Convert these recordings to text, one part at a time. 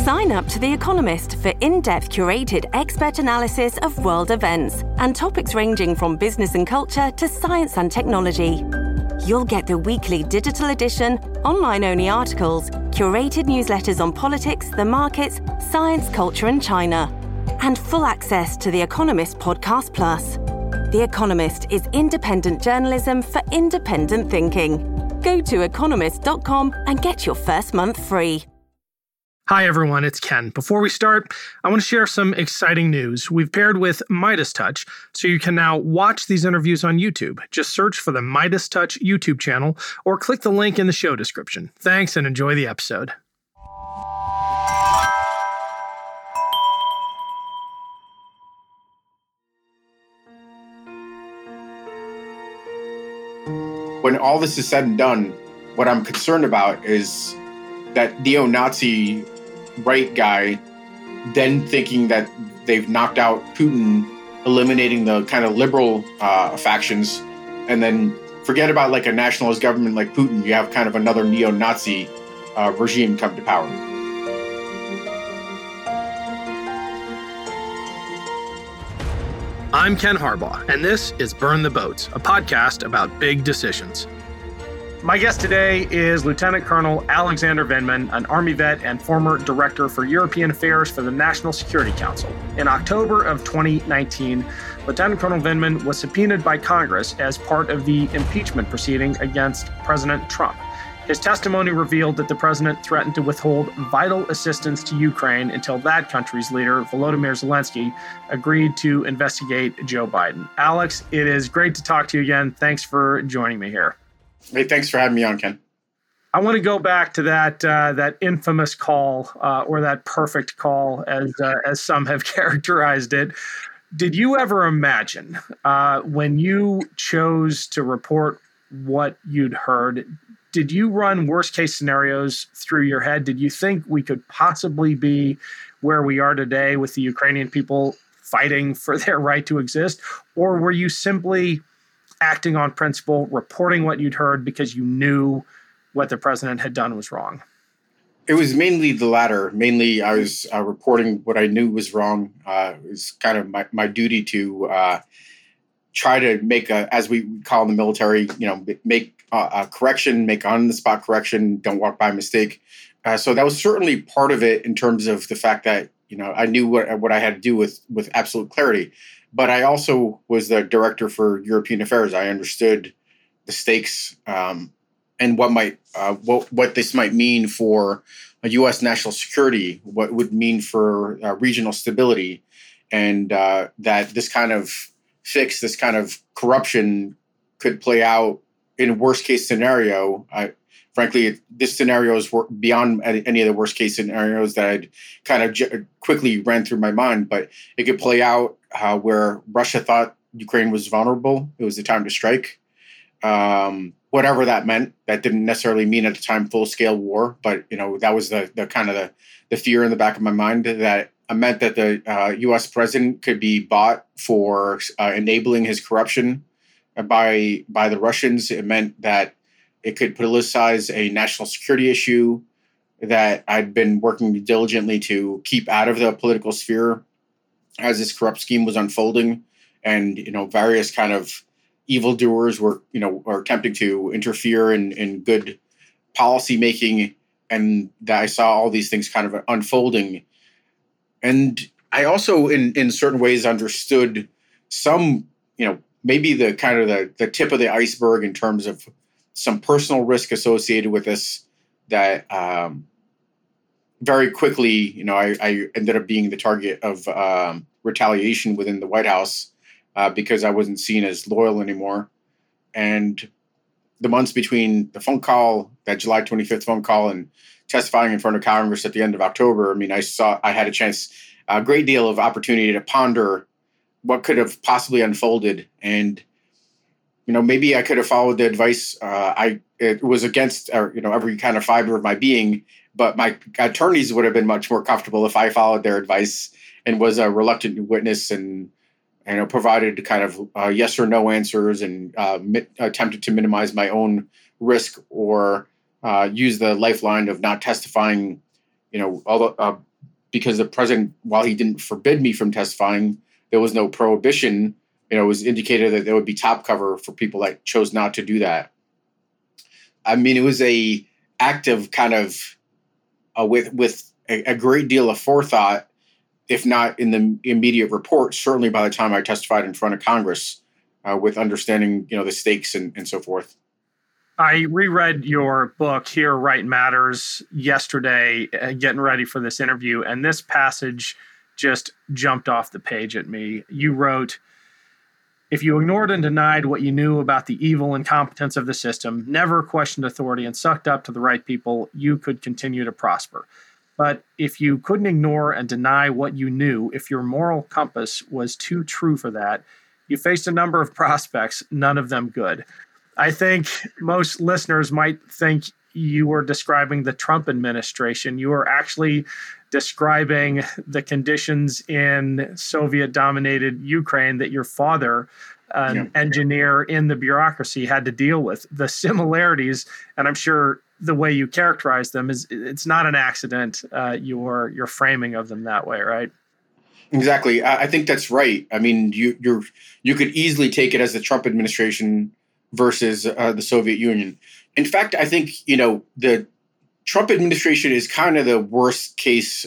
Sign up to The Economist for in-depth curated expert analysis of world events and topics ranging from business and culture to science and technology. You'll get the weekly digital edition, online-only articles, curated newsletters on politics, the markets, science, culture, and China, and full access to The Economist Podcast Plus. The Economist is independent journalism for independent thinking. Go to economist.com and get your first month free. Hi, everyone. It's Ken. Before we start, I want to share some exciting news. We've paired with MeidasTouch, so you can now watch these interviews on YouTube. Just search for the MeidasTouch YouTube channel or click the link in the show description. Thanks and enjoy the episode. When all this is said and done, what I'm concerned about is that neo-Nazi right guy then thinking that they've knocked out Putin, eliminating the kind of liberal factions, and then forget about like a nationalist government like Putin. You have kind of another neo-Nazi regime come to power. I'm Ken Harbaugh, and this is Burn the Boats, a podcast about big decisions. My guest today is Lieutenant Colonel Alexander Vindman, an Army vet and former Director for European Affairs for the National Security Council. In October of 2019, Lieutenant Colonel Vindman was subpoenaed by Congress as part of the impeachment proceeding against President Trump. His testimony revealed that the president threatened to withhold vital assistance to Ukraine until that country's leader, Volodymyr Zelensky, agreed to investigate Joe Biden. Alex, it is great to talk to you again. Thanks for joining me here. Hey, thanks for having me on, Ken. I want to go back to that infamous call, or that perfect call, as some have characterized it. Did you ever imagine when you chose to report what you'd heard? Did you run worst case scenarios through your head? Did you think we could possibly be where we are today with the Ukrainian people fighting for their right to exist, or were you simply acting on principle, reporting what you'd heard because you knew what the president had done was wrong? It was mainly the latter. Mainly, I was reporting what I knew was wrong. It was kind of my duty to try to make as we call in the military, make a correction, make on-the-spot correction, don't walk by mistake. So that was certainly part of it in terms of the fact that, I knew what I had to do with absolute clarity. But I also was the Director for European Affairs. I understood the stakes and what this might mean for U.S. national security, what it would mean for regional stability, and that this kind of fix, this kind of corruption could play out in a worst-case scenario. Frankly, this scenario is beyond any of the worst-case scenarios that I'd kind of quickly ran through my mind, but it could play out where Russia thought Ukraine was vulnerable. It was the time to strike. Whatever that meant, that didn't necessarily mean at the time full-scale war, but that was the kind of the fear in the back of my mind that meant that the U.S. president could be bought for enabling his corruption by the Russians. It meant that it could politicize a national security issue that I'd been working diligently to keep out of the political sphere as this corrupt scheme was unfolding. And, various kind of evildoers were attempting to interfere in good policy making. And that I saw all these things kind of unfolding. And I also, in certain ways, understood some, maybe the kind of the tip of the iceberg in terms of some personal risk associated with this that very quickly, I ended up being the target of retaliation within the White House because I wasn't seen as loyal anymore. And the months between the phone call, that July 25th phone call, and testifying in front of Congress at the end of October, I had a great deal of opportunity to ponder what could have possibly unfolded. And maybe I could have followed the advice. It was against, every kind of fiber of my being, but my attorneys would have been much more comfortable if I followed their advice and was a reluctant witness and provided kind of yes or no answers and attempted to minimize my own risk or use the lifeline of not testifying, because the president, while he didn't forbid me from testifying, there was no prohibition. It was indicated that there would be top cover for people that chose not to do that. I mean, it was a act of kind of with a great deal of forethought, if not in the immediate report, certainly by the time I testified in front of Congress, with understanding, the stakes and so forth. I reread your book, Here Right Matters, yesterday, getting ready for this interview, and this passage just jumped off the page at me. You wrote, "If you ignored and denied what you knew about the evil incompetence of the system, never questioned authority, and sucked up to the right people, you could continue to prosper. But if you couldn't ignore and deny what you knew, if your moral compass was too true for that, you faced a number of prospects, none of them good." I think most listeners might think you were describing the Trump administration. You were actually describing the conditions in Soviet-dominated Ukraine that your father, an engineer in the bureaucracy, had to deal with. The similarities, and I'm sure the way you characterize them, it's not an accident, your framing of them that way, right? Exactly. I think that's right. I mean, you could easily take it as the Trump administration versus the Soviet Union. In fact, I think, the Trump administration is kind of the worst case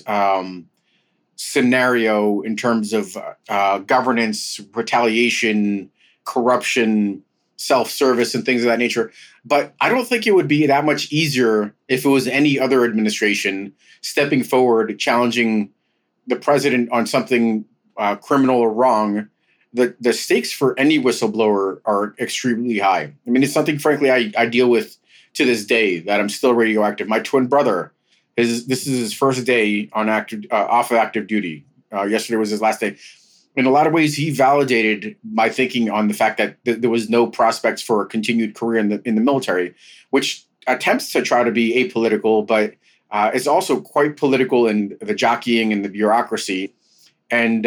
scenario in terms of governance, retaliation, corruption, self-service, and things of that nature. But I don't think it would be that much easier if it was any other administration stepping forward, challenging the president on something criminal or wrong. The stakes for any whistleblower are extremely high. I mean, it's something, frankly, I deal with to this day, that I'm still radioactive. My twin brother, this is his first day on off of active duty. Yesterday was his last day. In a lot of ways, he validated my thinking on the fact that there was no prospects for a continued career in the military, which attempts to try to be apolitical, but it's also quite political in the jockeying and the bureaucracy. And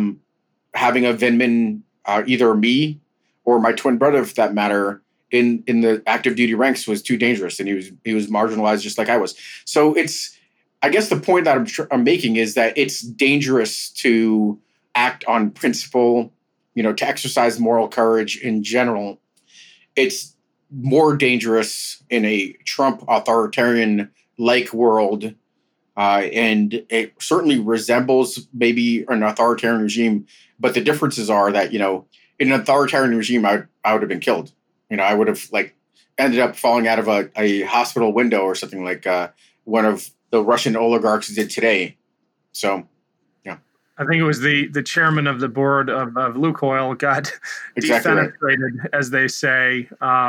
having a Vindman, either me or my twin brother, for that matter, in the active duty ranks was too dangerous, and he was marginalized just like I was. So I guess the point that I'm making is that it's dangerous to act on principle, to exercise moral courage in general. It's more dangerous in a Trump authoritarian-like world, and it certainly resembles maybe an authoritarian regime. But the differences are that, in an authoritarian regime, I would have been killed. I would have ended up falling out of a hospital window or something like one of the Russian oligarchs did today. So, yeah. I think it was the chairman of the board of Lukoil got exactly defenestrated, right, as they say.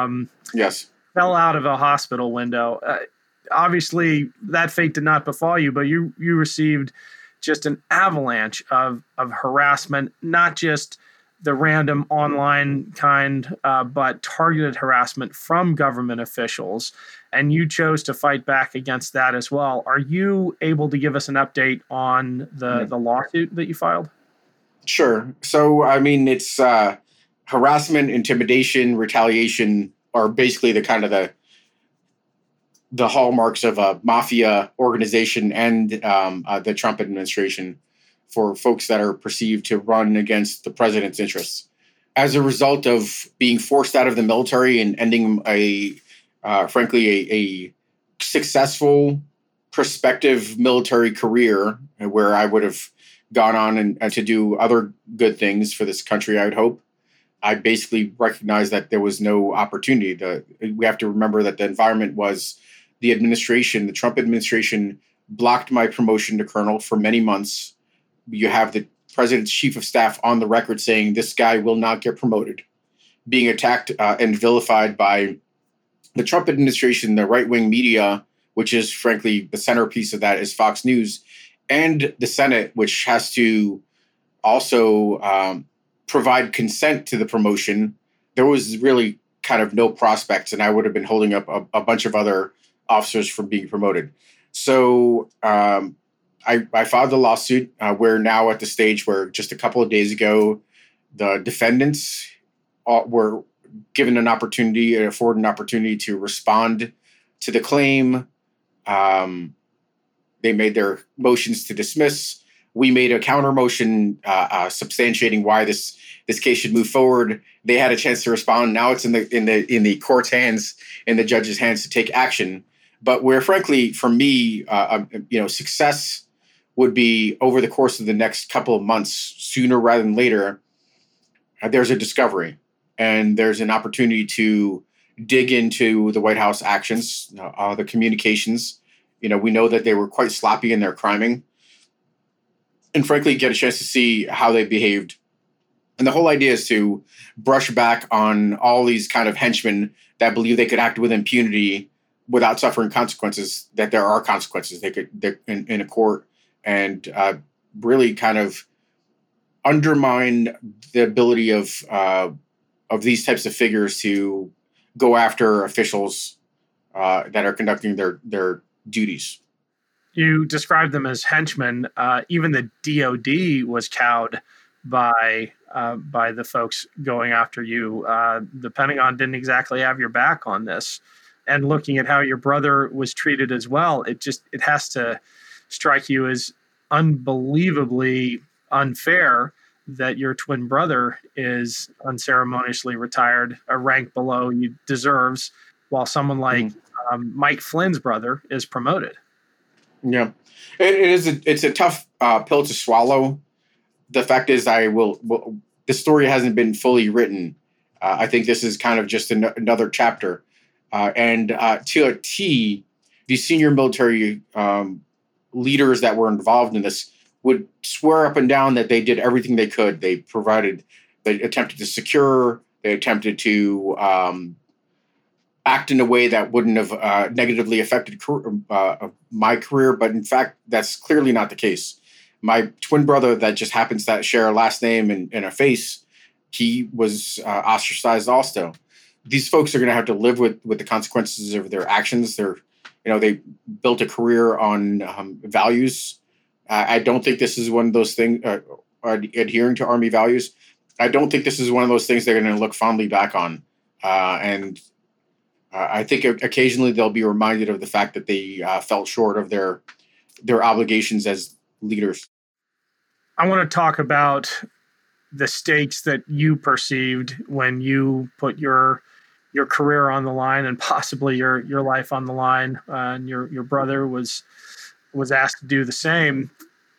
Yes. Fell out of a hospital window. Obviously, that fate did not befall you, but you received just an avalanche of harassment, not just the random online kind, but targeted harassment from government officials. And you chose to fight back against that as well. Are you able to give us an update on the lawsuit that you filed? Sure. So, I mean, it's harassment, intimidation, retaliation are basically the kind of the hallmarks of a mafia organization and the Trump administration for folks that are perceived to run against the president's interests. As a result of being forced out of the military and ending frankly, a successful prospective military career where I would have gone on and to do other good things for this country, I would hope, I basically recognized that there was no opportunity. We have to remember that the environment was the administration, the Trump administration, blocked my promotion to colonel for many months. You have the president's chief of staff on the record saying this guy will not get promoted, being attacked and vilified by the Trump administration, the right-wing media, which is frankly the centerpiece of that is Fox News, and the Senate, which has to also provide consent to the promotion. There was really kind of no prospects, and I would have been holding up a bunch of other officers from being promoted. So I filed the lawsuit. We're now at the stage where just a couple of days ago, the defendants were given an opportunity, afforded an opportunity to respond to the claim. They made their motions to dismiss. We made a counter motion substantiating why this case should move forward. They had a chance to respond. Now it's in the court's hands, in the judge's hands, to take action. But where, frankly, for me, success would be over the course of the next couple of months, sooner rather than later. There's a discovery, and there's an opportunity to dig into the White House actions, the communications. We know that they were quite sloppy in their criming, and frankly, get a chance to see how they behaved. And the whole idea is to brush back on all these kind of henchmen that believe they could act with impunity without suffering consequences, that there are consequences they're in a court, and really kind of undermine the ability of these types of figures to go after officials that are conducting their duties. You described them as henchmen. Even the DOD was cowed by the folks going after you. The Pentagon didn't exactly have your back on this. And looking at how your brother was treated as well, it has to strike you as unbelievably unfair that your twin brother is unceremoniously retired, a rank below he deserves, while someone like Mike Flynn's brother is promoted. Yeah, it's a tough pill to swallow. The fact is, the story hasn't been fully written. I think this is kind of just another chapter. And to a T, the senior military leaders that were involved in this would swear up and down that they did everything they could. They attempted to secure, they attempted to act in a way that wouldn't have negatively affected my career. But in fact, that's clearly not the case. My twin brother that just happens to share a last name and a face, he was ostracized also. These folks are going to have to live with the consequences of their actions. They built a career on values. I don't think this is one of those things, adhering to Army values. I don't think this is one of those things they're going to look fondly back on. And I think occasionally they'll be reminded of the fact that they fell short of their obligations as leaders. I want to talk about the stakes that you perceived when you put your career on the line and possibly your life on the line, and your brother was asked to do the same.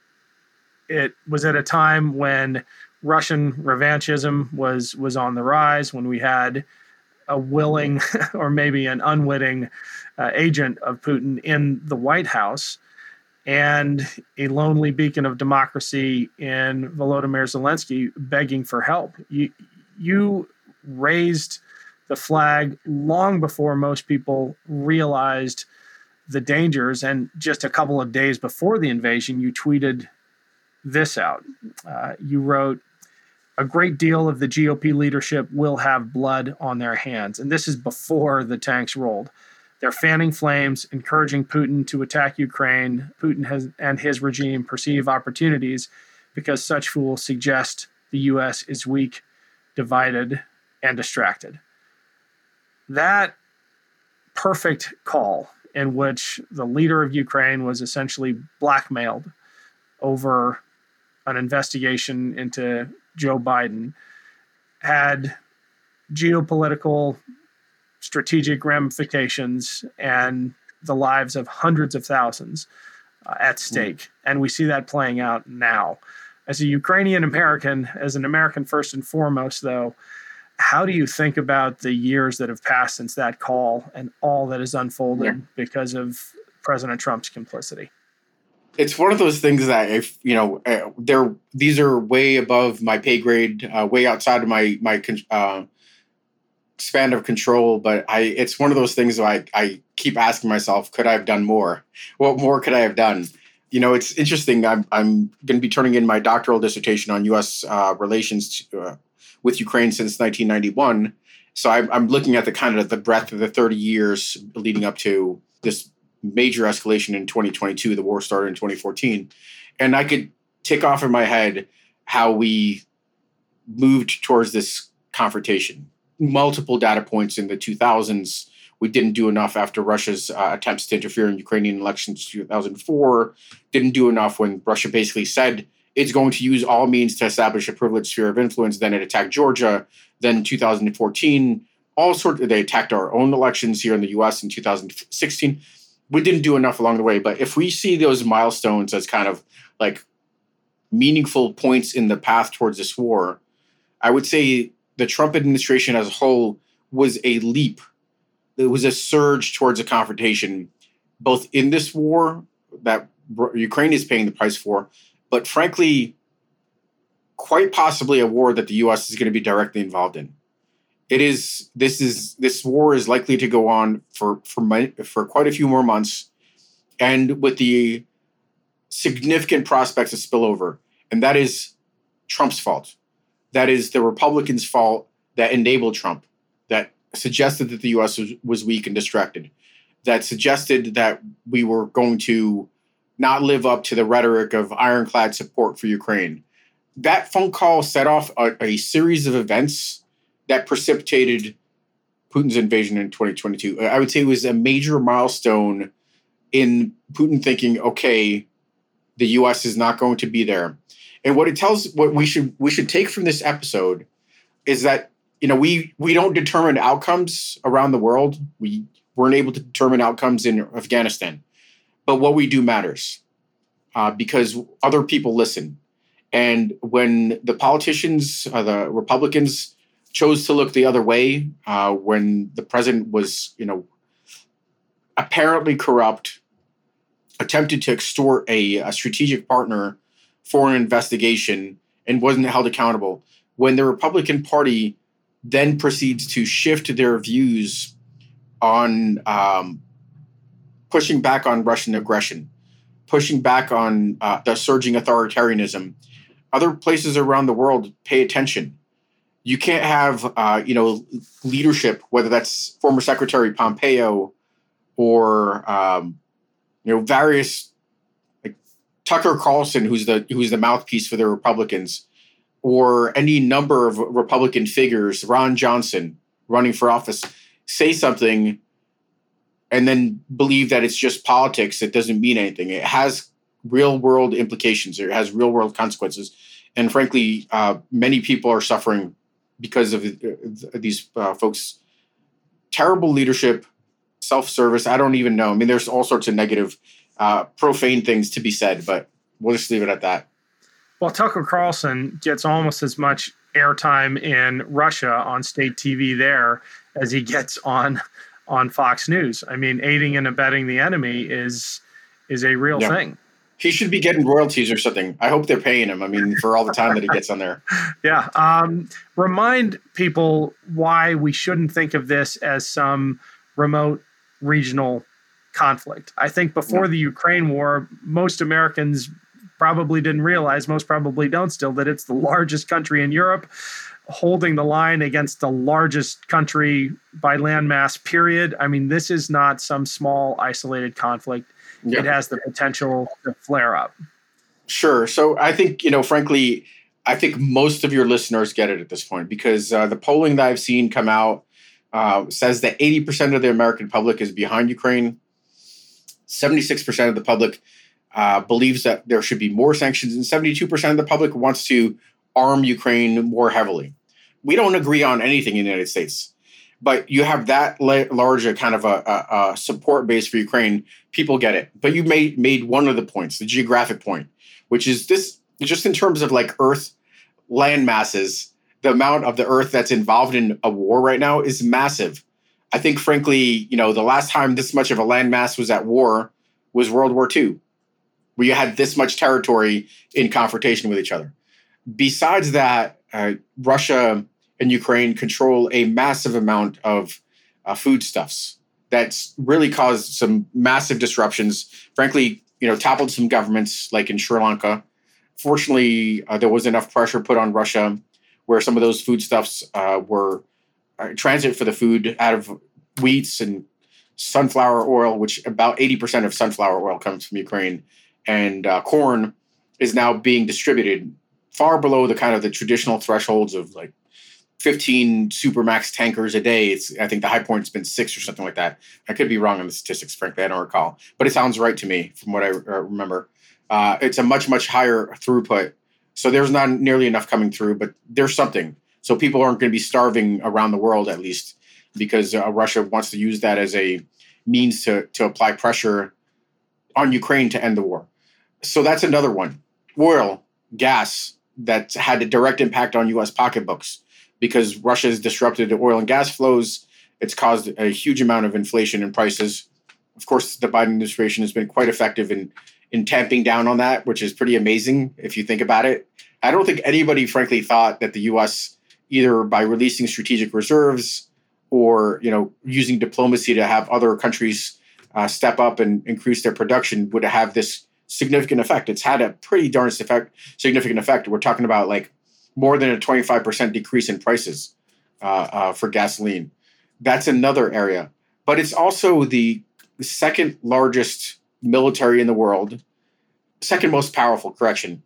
It was at a time when Russian revanchism was on the rise, when we had a willing or maybe an unwitting agent of Putin in the White House, and a lonely beacon of democracy in Volodymyr Zelensky begging for help. You raised the flag long before most people realized the dangers, and just a couple of days before the invasion, you tweeted this out. You wrote, "A great deal of the GOP leadership will have blood on their hands." And this is before the tanks rolled. They're fanning flames, encouraging Putin to attack Ukraine. Putin and his regime perceive opportunities because such fools suggest the U.S. is weak, divided, and distracted. That perfect call, in which the leader of Ukraine was essentially blackmailed over an investigation into Joe Biden, had geopolitical, strategic ramifications and the lives of hundreds of thousands at stake. And we see that playing out now. As a Ukrainian American, as an American first and foremost, though, how do you think about the years that have passed since that call and all that has unfolded because of President Trump's complicity? It's one of those things that these are way above my pay grade, way outside of my span of control. But it's one of those things where I keep asking myself, could I have done more? What more could I have done? It's interesting. I'm going to be turning in my doctoral dissertation on U.S. relations with Ukraine since 1991. So I'm looking at the kind of the breadth of the 30 years leading up to this major escalation in 2022. The war started in 2014. And I could tick off in my head how we moved towards this confrontation. Multiple data points in the 2000s We didn't do enough after Russia's attempts to interfere in Ukrainian elections in 2004. Didn't do enough when Russia basically said it's going to use all means to establish a privileged sphere of influence. Then it attacked Georgia. Then in 2014, they attacked our own elections here in the U.S. in 2016. We didn't do enough along the way. But if we see those milestones as kind of like meaningful points in the path towards this war, I would say the Trump administration as a whole was a leap. It was a surge towards a confrontation, both in this war that Ukraine is paying the price for, but frankly, quite possibly a war that the U.S. is going to be directly involved in. This war is likely to go on for quite a few more months, and with the significant prospects of spillover. And that is Trump's fault. That is the Republicans' fault that enabled Trump, that suggested that the U.S. was weak and distracted, that suggested that we were going to not live up to the rhetoric of ironclad support for Ukraine. That phone call set off a series of events that precipitated Putin's invasion in 2022. I would say it was a major milestone in Putin thinking, okay, the U.S. is not going to be there. And what we should take from this episode is that, we don't determine outcomes around the world. We weren't able to determine outcomes in Afghanistan. But what we do matters because other people listen. And when the politicians, the Republicans, chose to look the other way, when the president was, apparently corrupt, attempted to extort a strategic partner for an investigation and wasn't held accountable, when the Republican Party then proceeds to shift their views on pushing back on Russian aggression, pushing back on the surging authoritarianism, other places around the world pay attention. You can't have, leadership, whether that's former Secretary Pompeo or, various, like Tucker Carlson, who's the mouthpiece for the Republicans, or any number of Republican figures, Ron Johnson running for office, say something and then believe that it's just politics. It doesn't mean anything. It has real world implications. It has real world consequences. And frankly, many people are suffering because of these folks' terrible leadership, self-service. I don't even know. I mean, there's all sorts of negative, profane things to be said, but we'll just leave it at that. Well, Tucker Carlson gets almost as much airtime in Russia on state TV there as he gets on Fox News. I mean, aiding and abetting the enemy is a real thing. He should be getting royalties or something. I hope they're paying him. I mean, for all the time that he gets on there. Yeah. Remind people why we shouldn't think of this as some remote regional conflict. I think before the Ukraine war, most Americans probably didn't realize, most probably don't still, that it's the largest country in Europe holding the line against the largest country by landmass, period. I mean, this is not some small isolated conflict. Yeah. It has the potential to flare up. Sure. So I think, frankly, I think most of your listeners get it at this point because the polling that I've seen come out says that 80% of the American public is behind Ukraine. 76% of the public believes that there should be more sanctions, and 72% of the public wants to arm Ukraine more heavily. We don't agree on anything in the United States, but you have that large a kind of a support base for Ukraine. People get it. But you made one of the points, the geographic point, which is this, just in terms of like Earth land masses, the amount of the Earth that's involved in a war right now is massive. I think, frankly, the last time this much of a landmass was at war was World War II, where you had this much territory in confrontation with each other. Besides that, Russia and Ukraine control a massive amount of foodstuffs that's really caused some massive disruptions. Frankly, toppled some governments like in Sri Lanka. Fortunately, there was enough pressure put on Russia where some of those foodstuffs were transit for the food out of wheats and sunflower oil, which about 80% of sunflower oil comes from Ukraine. And corn is now being distributed far below the kind of the traditional thresholds of like 15 Supermax tankers a day. I think the high point's been 6 or something like that. I could be wrong on the statistics, frankly. I don't recall. But it sounds right to me from what I remember. It's a much, much higher throughput. So there's not nearly enough coming through, but there's something. So people aren't going to be starving around the world, at least, because Russia wants to use that as a means to apply pressure on Ukraine to end the war. So that's another one. Oil, gas, that had a direct impact on U.S. pocketbooks because Russia has disrupted the oil and gas flows. It's caused a huge amount of inflation in prices. Of course, the Biden administration has been quite effective in tamping down on that, which is pretty amazing if you think about it. I don't think anybody, frankly, thought that the U.S., either by releasing strategic reserves or using diplomacy to have other countries step up and increase their production, would have this significant effect. It's had a pretty darn significant effect. We're talking about like more than a 25% decrease in prices for gasoline. That's another area. But it's also the second largest military in the world, second most powerful, correction.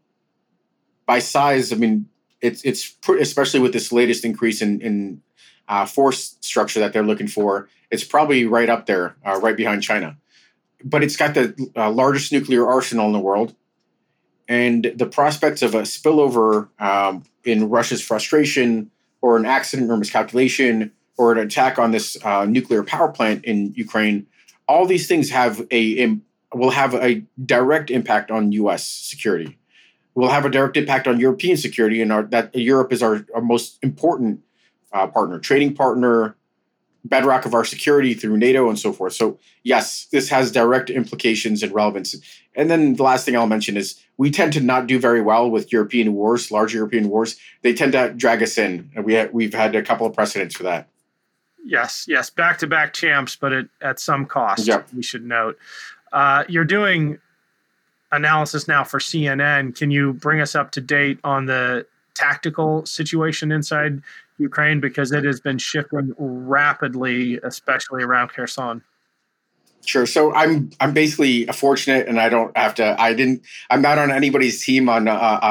By size, I mean, it's especially with this latest increase in force structure that they're looking for, it's probably right up there, right behind China. But it's got the largest nuclear arsenal in the world. And the prospects of a spillover in Russia's frustration or an accident or miscalculation or an attack on this nuclear power plant in Ukraine, all these things will have a direct impact on U.S. security. Will have a direct impact on European security, and that Europe is our most important partner, trading partner, bedrock of our security through NATO and so forth. So yes, this has direct implications and relevance. And then the last thing I'll mention is we tend to not do very well with European wars, large European wars. They tend to drag us in. We've had a couple of precedents for that. Yes, back-to-back champs, but at some cost, Yep. We should note. You're doing analysis now for CNN. Can you bring us up to date on the tactical situation inside Ukraine, because it has been shifting rapidly, especially around Kherson? Sure. So I'm basically fortunate, and I don't have to. I'm not on anybody's team. I'm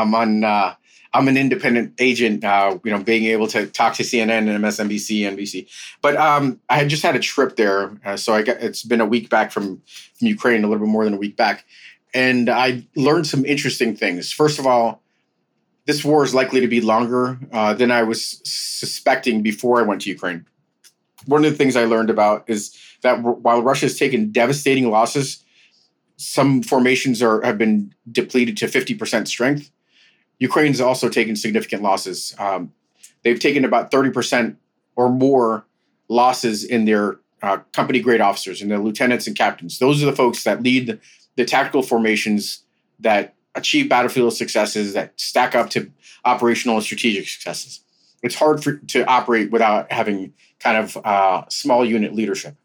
an independent agent. Being able to talk to CNN and MSNBC, NBC. But I had just had a trip there, so it's been a week back from Ukraine, a little bit more than a week back, and I learned some interesting things. First of all, this war is likely to be longer than I was suspecting before I went to Ukraine. One of the things I learned about is that while Russia has taken devastating losses, some formations have been depleted to 50% strength. Ukraine's also taken significant losses. They've taken about 30% or more losses in their company-grade officers, in their lieutenants and captains. Those are the folks that lead the tactical formations that achieve battlefield successes, that stack up to operational and strategic successes. It's hard to operate without having kind of small unit leadership.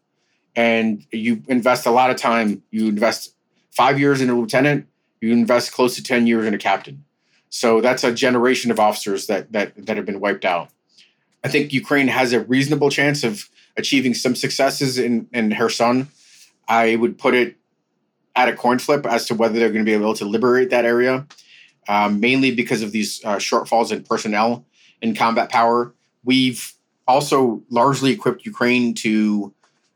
And you invest a lot of time. You invest 5 years in a lieutenant. You invest close to 10 years in a captain. So that's a generation of officers that have been wiped out. I think Ukraine has a reasonable chance of achieving some successes in Kherson. I would put it at a coin flip as to whether they're going to be able to liberate that area, mainly because of these shortfalls in personnel and combat power. We've also largely equipped Ukraine to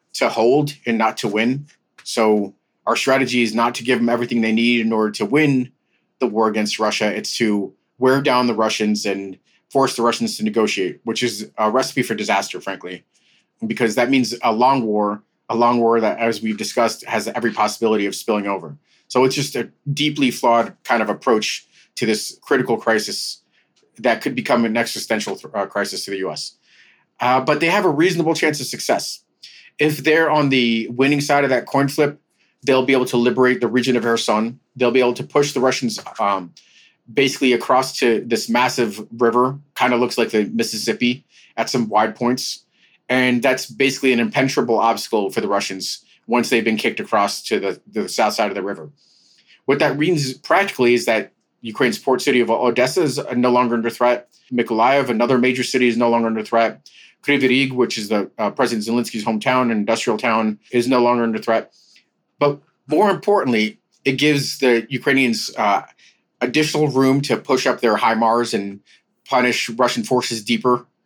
hold and not to win. So our strategy is not to give them everything they need in order to win the war against Russia. It's to wear down the Russians and force the Russians to negotiate, which is a recipe for disaster, frankly, because that means a long war that, as we've discussed, has every possibility of spilling over. So it's just a deeply flawed kind of approach to this critical crisis that could become an existential crisis to the U.S. But they have a reasonable chance of success. If they're on the winning side of that coin flip, they'll be able to liberate the region of Kherson. They'll be able to push the Russians basically across to this massive river, kind of looks like the Mississippi at some wide points. And that's basically an impenetrable obstacle for the Russians once they've been kicked across to the south side of the river. What that means practically is that Ukraine's port city of Odessa is no longer under threat. Mykolaiv, another major city, is no longer under threat. Kryvyi Rih, which is the President Zelensky's hometown and industrial town, is no longer under threat. But more importantly, it gives the Ukrainians additional room to push up their HIMARS and punish Russian forces deeper.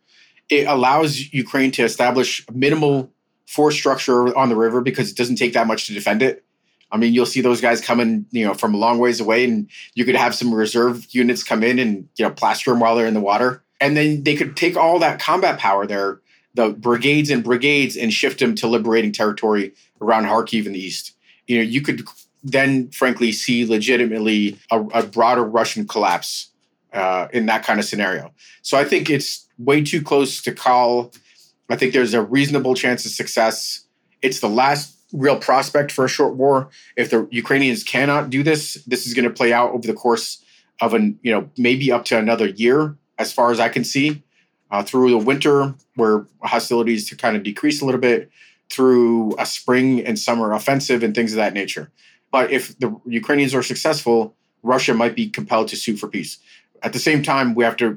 It allows Ukraine to establish minimal force structure on the river because it doesn't take that much to defend it. I mean, you'll see those guys coming, from a long ways away, and you could have some reserve units come in and, plaster them while they're in the water. And then they could take all that combat power there, the brigades, and shift them to liberating territory around Kharkiv in the east. You could then, frankly, see legitimately a broader Russian collapse in that kind of scenario. So I think it's way too close to call. I think there's a reasonable chance of success. It's the last real prospect for a short war. If the Ukrainians cannot do this, this is going to play out over the course of maybe up to another year, as far as I can see, through the winter where hostilities to kind of decrease a little bit, through a spring and summer offensive and things of that nature. But if the Ukrainians are successful, Russia might be compelled to sue for peace. At the same time, we have to.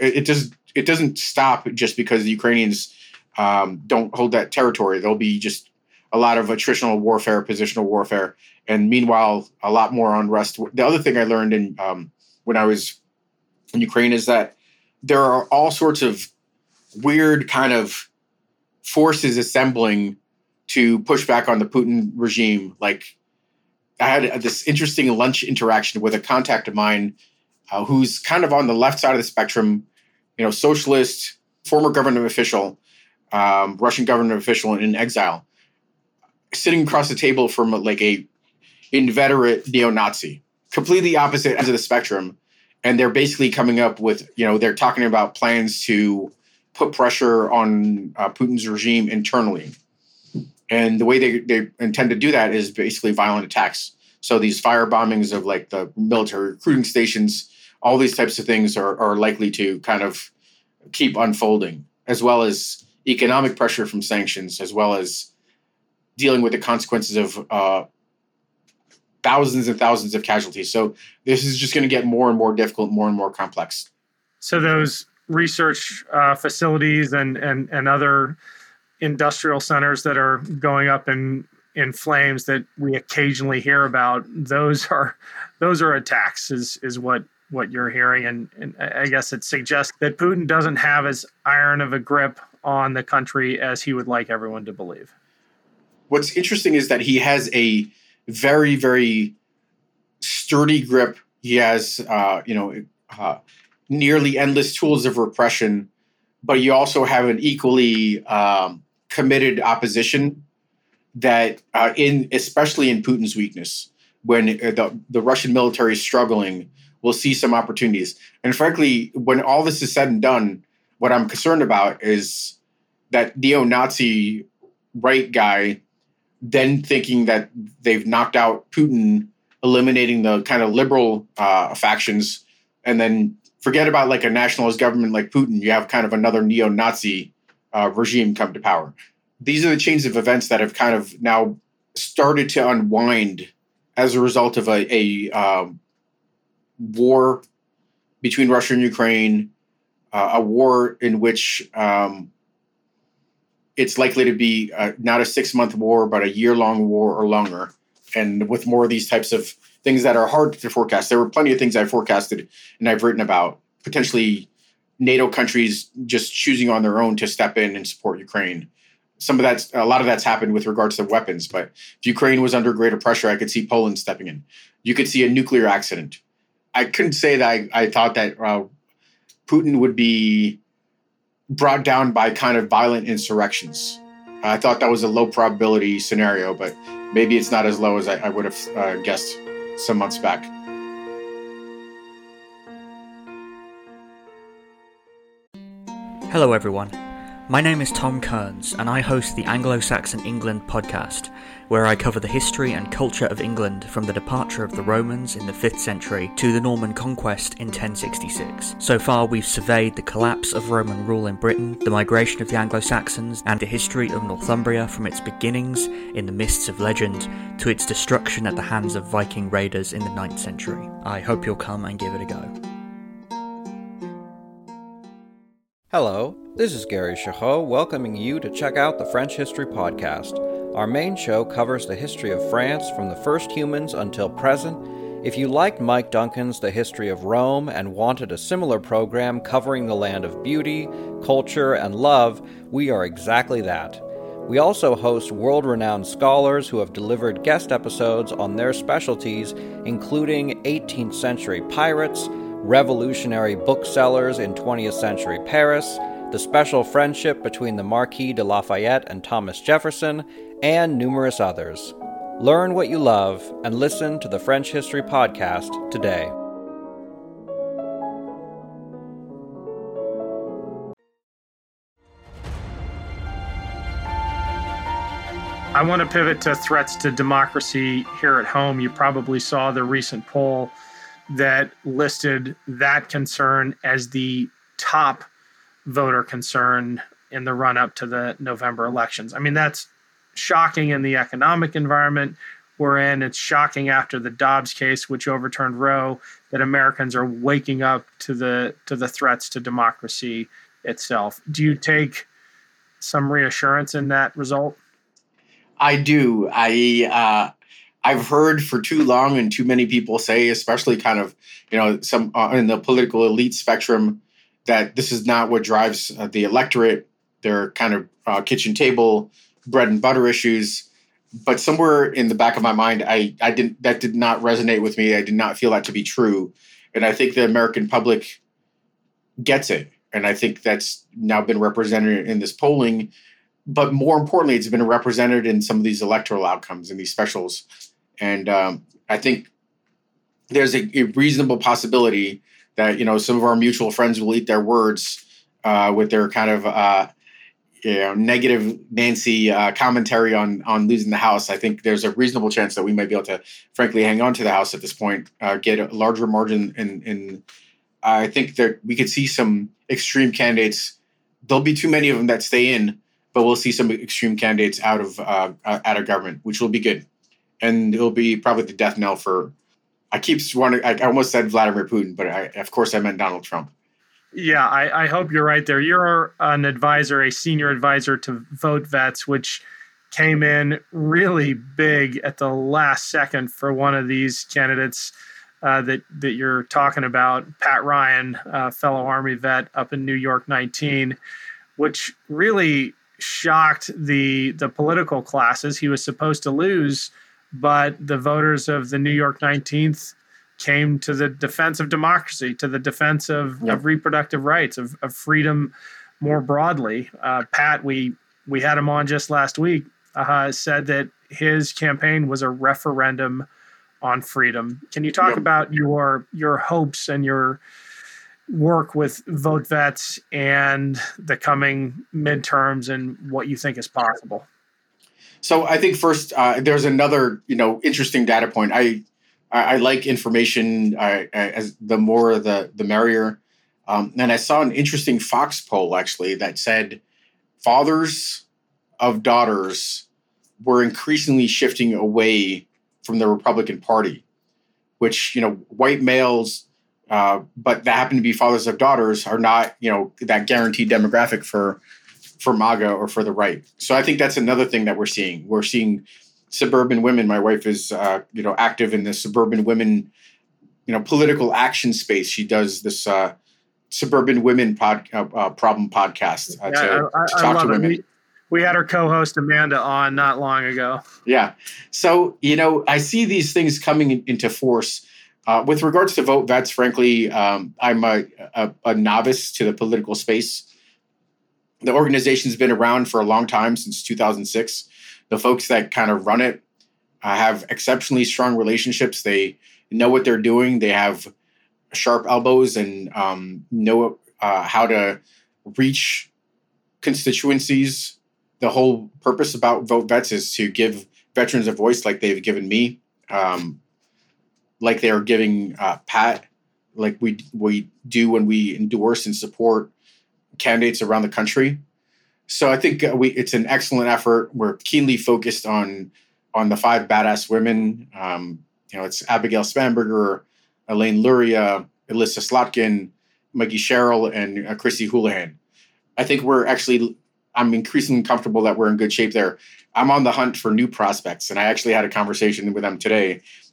It doesn't stop just because the Ukrainians don't hold that territory. There'll be just a lot of attritional warfare, positional warfare, and meanwhile, a lot more unrest. The other thing I learned when I was in Ukraine is that there are all sorts of weird kind of forces assembling to push back on the Putin regime. Like, I had this interesting lunch interaction with a contact of mine who's kind of on the left side of the spectrum, socialist, former government official, Russian government official in exile, sitting across the table from like a inveterate neo-Nazi, completely opposite ends of the spectrum. And they're basically coming up with, they're talking about plans to put pressure on Putin's regime internally. And the way they intend to do that is basically violent attacks. So these fire bombings of like the military recruiting stations, all these types of things are likely to kind of keep unfolding, as well as economic pressure from sanctions, as well as dealing with the consequences of thousands and thousands of casualties. So this is just going to get more and more difficult, more and more complex. So those research facilities and other industrial centers that are going up in flames that we occasionally hear about, those are attacks is what you're hearing. And I guess it suggests that Putin doesn't have as iron of a grip on the country as he would like everyone to believe. What's interesting is that he has a very, very sturdy grip. He has, nearly endless tools of repression, but you also have an equally committed opposition that, especially in Putin's weakness, when the Russian military is struggling, we'll see some opportunities. And frankly, when all this is said and done, what I'm concerned about is that neo-Nazi right guy then thinking that they've knocked out Putin, eliminating the kind of liberal factions, and then forget about like a nationalist government like Putin. You have kind of another neo-Nazi regime come to power. These are the chains of events that have kind of now started to unwind as a result of a war between Russia and Ukraine, a war in which it's likely to be not a 6-month war, but a year-long war or longer. And with more of these types of things that are hard to forecast. There were plenty of things I forecasted and I've written about, potentially NATO countries just choosing on their own to step in and support Ukraine. A lot of that's happened with regards to weapons, but if Ukraine was under greater pressure, I could see Poland stepping in. You could see a nuclear accident. I couldn't say that I thought that Putin would be brought down by kind of violent insurrections. I thought that was a low probability scenario, but maybe it's not as low as I would have guessed some months back. Hello everyone, my name is Tom Kearns and I host the Anglo-Saxon England podcast, where I cover the history and culture of England from the departure of the Romans in the 5th century to the Norman conquest in 1066. So far we've surveyed the collapse of Roman rule in Britain, the migration of the Anglo-Saxons, and the history of Northumbria from its beginnings in the mists of legend to its destruction at the hands of Viking raiders in the 9th century. I hope you'll come and give it a go. Hello, this is Gary Chahot welcoming you to check out the French History Podcast. Our main show covers the history of France from the first humans until present, If you liked Mike Duncan's The History of Rome and wanted a similar program covering the land of beauty, culture, and love, we are exactly that. We also host world-renowned scholars who have delivered guest episodes on their specialties, including 18th century pirates, revolutionary booksellers in 20th century Paris, the special friendship between the Marquis de Lafayette and Thomas Jefferson, and numerous others. Learn what you love and listen to the French History Podcast today. I want to pivot to threats to democracy here at home. You probably saw the recent poll that listed that concern as the top voter concern in the run-up to the November elections. I mean, that's shocking in the economic environment we're in. It's shocking after the Dobbs case, which overturned Roe, that Americans are waking up to the threats to democracy itself. Do you take some reassurance in that result? I do. I've heard for too long and too many people say, especially kind of, some in the political elite spectrum, that this is not what drives the electorate. They're kind of kitchen table, bread and butter issues. But somewhere in the back of my mind, that did not resonate with me. I did not feel that to be true. And I think the American public gets it. And I think that's now been represented in this polling. But more importantly, it's been represented in some of these electoral outcomes in these specials. And I think there's a reasonable possibility that, some of our mutual friends will eat their words with their kind of, negative Nancy commentary on losing the House. I think there's a reasonable chance that we might be able to, frankly, hang on to the House at this point, get a larger margin. And I think that we could see some extreme candidates. There'll be too many of them that stay in, but we'll see some extreme candidates out of government, which will be good. And it'll be probably the death knell for, I almost said Vladimir Putin, but of course I meant Donald Trump. Yeah, I hope you're right there. You're a senior advisor to VoteVets, which came in really big at the last second for one of these candidates that you're talking about, Pat Ryan, fellow Army vet up in New York 19, which really shocked the political classes. He was supposed to lose, but the voters of the New York 19th came to the defense of democracy, to the defense of reproductive rights, of freedom more broadly. Pat, we had him on just last week, said that his campaign was a referendum on freedom. Can you talk about your hopes and your work with VoteVets and the coming midterms and what you think is possible? So I think first, there's another, interesting data point. I like information. As the more the merrier. And I saw an interesting Fox poll actually that said fathers of daughters were increasingly shifting away from the Republican Party, which white males, but that happen to be fathers of daughters, are not that guaranteed demographic for MAGA or for the right. So I think that's another thing that we're seeing. We're seeing suburban women. My wife is, active in the suburban women, political action space. She does this suburban women problem podcast to talk to women. We had our co-host Amanda on not long ago. Yeah. So, I see these things coming into force. With regards to VoteVets, frankly, I'm a novice to the political space. The organization's been around for a long time, since 2006. The folks that kind of run it have exceptionally strong relationships. They know what they're doing. They have sharp elbows and know how to reach constituencies. The whole purpose about VoteVets is to give veterans a voice, like they've given me, like they are giving Pat, like we do when we endorse and support candidates around the country. So I think it's an excellent effort. We're keenly focused on the 5 badass women. It's Abigail Spanberger, Elaine Luria, Alyssa Slotkin, Maggie Sherrill, and Chrissy Houlihan. I think I'm increasingly comfortable that we're in good shape there. I'm on the hunt for new prospects, and I actually had a conversation with them today.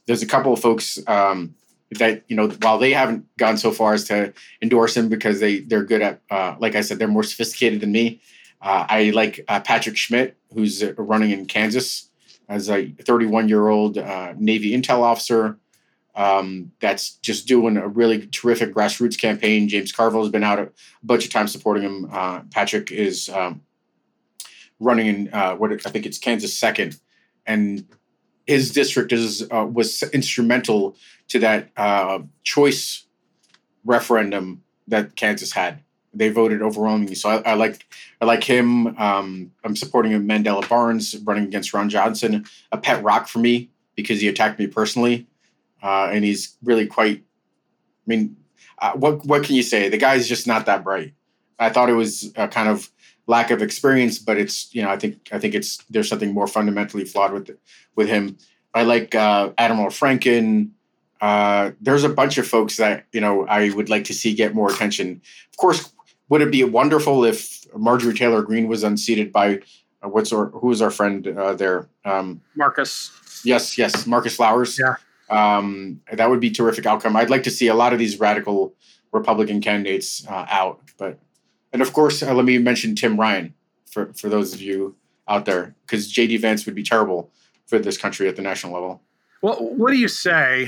there's a couple of folks that, while they haven't gone so far as to endorse him because they're good at, like I said, they're more sophisticated than me. I like Patrick Schmidt, who's running in Kansas as a 31-year-old Navy intel officer that's just doing a really terrific grassroots campaign. James Carville has been out a bunch of times supporting him. Patrick is running in I think it's Kansas 2nd, and his district was instrumental to that choice referendum that Kansas had. They voted overwhelmingly, so I like him. I'm supporting Mandela Barnes running against Ron Johnson, a pet rock for me because he attacked me personally, and he's really quite. I mean, what can you say? The guy's just not that bright. I thought it was a kind of lack of experience, but it's I think there's something more fundamentally flawed with him. I like Admiral Franken. There's a bunch of folks that I would like to see get more attention. Of course, would it be wonderful if Marjorie Taylor Greene was unseated by who is our friend there? Marcus. Yes, Marcus Flowers. Yeah. That would be a terrific outcome. I'd like to see a lot of these radical Republican candidates out. And of course, let me mention Tim Ryan for those of you out there, because J.D. Vance would be terrible for this country at the national level. Well, what do you say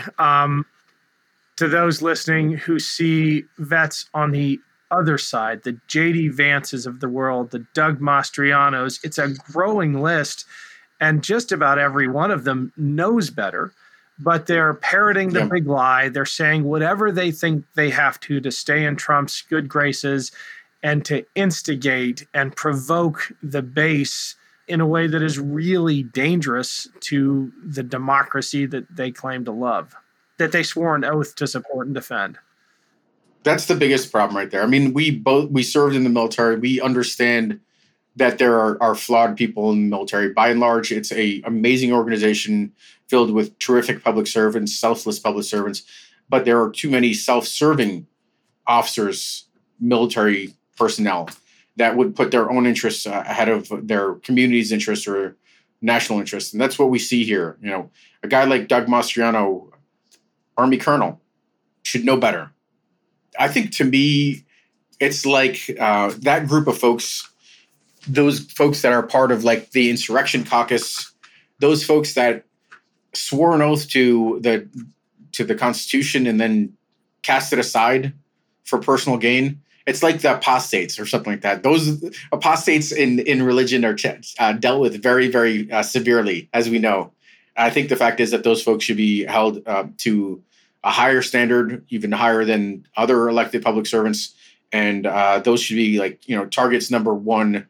to those listening who see vets on the other side, the J.D. Vances of the world, the Doug Mastrianos? It's a growing list, and just about every one of them knows better, but they're parroting the big lie. They're saying whatever they think they have to stay in Trump's good graces and to instigate and provoke the base in a way that is really dangerous to the democracy that they claim to love, that they swore an oath to support and defend. That's the biggest problem right there. I mean, we served in the military. We understand that there are flawed people in the military. By and large, it's an amazing organization filled with terrific public servants, selfless public servants. But there are too many self-serving officers, military personnel, that would put their own interests ahead of their community's interests or national interests. And that's what we see here. A guy like Doug Mastriano, Army colonel, should know better. I think, to me, it's like that group of folks, those folks that are part of like the insurrection caucus, those folks that swore an oath to the Constitution and then cast it aside for personal gain. It's like the apostates or something like that. Those apostates in religion are dealt with very, very severely, as we know. I think the fact is that those folks should be held to a higher standard, even higher than other elected public servants. And those should be targets number one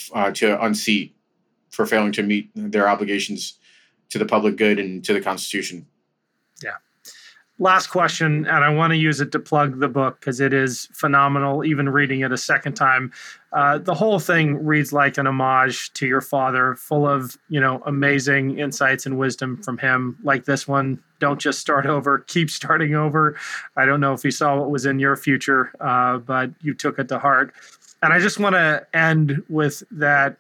to unseat for failing to meet their obligations to the public good and to the Constitution. Yeah. Last question, and I want to use it to plug the book because it is phenomenal, even reading it a second time. The whole thing reads like an homage to your father, full of, amazing insights and wisdom from him, like this one. Don't just start over, keep starting over. I don't know if he saw what was in your future, but you took it to heart. And I just want to end with that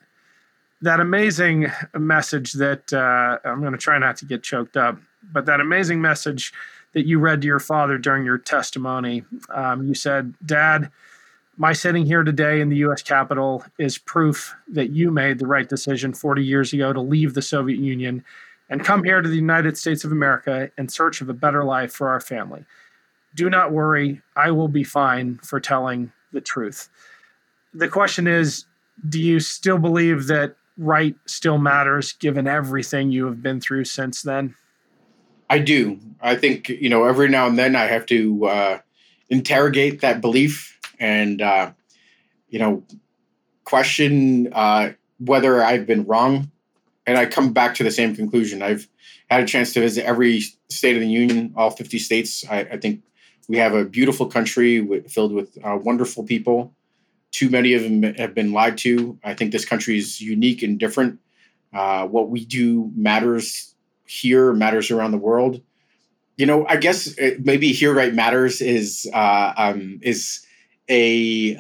amazing message that I'm going to try not to get choked up, but that amazing message that you read to your father during your testimony. You said, "Dad, my sitting here today in the U.S. Capitol is proof that you made the right decision 40 years ago to leave the Soviet Union and come here to the United States of America in search of a better life for our family. Do not worry, I will be fine for telling the truth." The question is, do you still believe that right still matters given everything you have been through since then? I do. I think, every now and then I have to interrogate that belief and, question whether I've been wrong. And I come back to the same conclusion. I've had a chance to visit every state of the union, all 50 states. I think we have a beautiful country filled with wonderful people. Too many of them have been lied to. I think this country is unique and different. What we do matters here, matters around the world. I guess maybe here right matters is a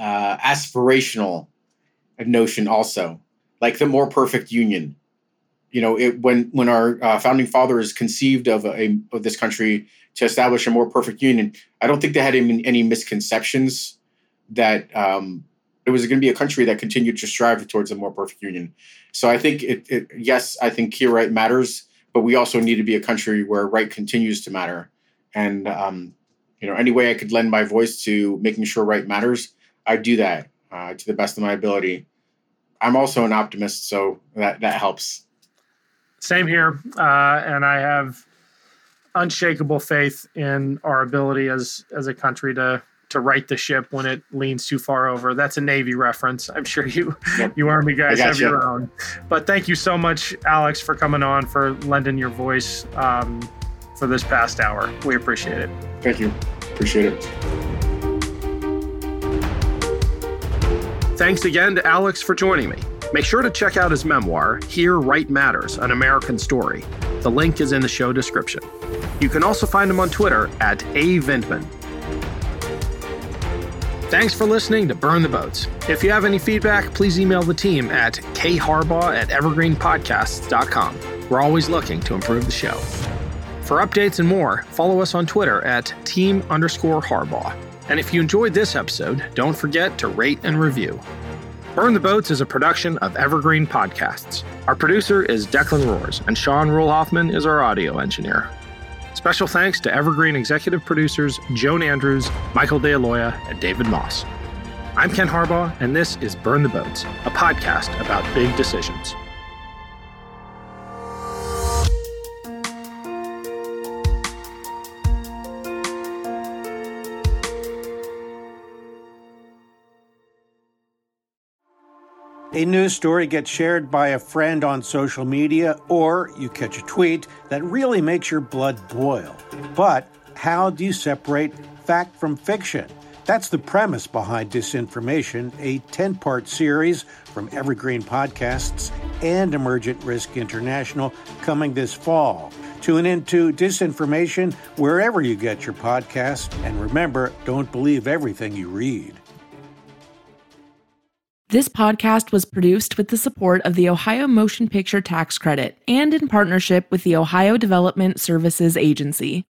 aspirational notion also, like the more perfect union. when our founding fathers conceived of this country to establish a more perfect union, I don't think they had any misconceptions that it was going to be a country that continued to strive towards a more perfect union. So I think yes, I think here right matters, but we also need to be a country where right continues to matter. And any way I could lend my voice to making sure right matters, I do that to the best of my ability. I'm also an optimist, so that helps. Same here, and I have unshakable faith in our ability as a country to right the ship when it leans too far over. That's a Navy reference. I'm sure you Army guys have your own. But thank you so much, Alex, for coming on, for lending your voice for this past hour. We appreciate it. Thank you. Appreciate it. Thanks again to Alex for joining me. Make sure to check out his memoir, Here Right Matters, An American Story. The link is in the show description. You can also find him on Twitter at @avintman. Thanks for listening to Burn the Boats. If you have any feedback, please email the team at kharbaugh@evergreenpodcasts.com. We're always looking to improve the show. For updates and more, follow us on Twitter at @team_Harbaugh. And if you enjoyed this episode, don't forget to rate and review. Burn the Boats is a production of Evergreen Podcasts. Our producer is Declan Roars, and Sean Rule-Hoffman is our audio engineer. Special thanks to Evergreen executive producers Joan Andrews, Michael DeAloia, and David Moss. I'm Ken Harbaugh, and this is Burn the Boats, a podcast about big decisions. A news story gets shared by a friend on social media, or you catch a tweet that really makes your blood boil. But how do you separate fact from fiction? That's the premise behind Disinformation, a 10-part series from Evergreen Podcasts and Emergent Risk International coming this fall. Tune into Disinformation wherever you get your podcasts, and remember, don't believe everything you read. This podcast was produced with the support of the Ohio Motion Picture Tax Credit and in partnership with the Ohio Development Services Agency.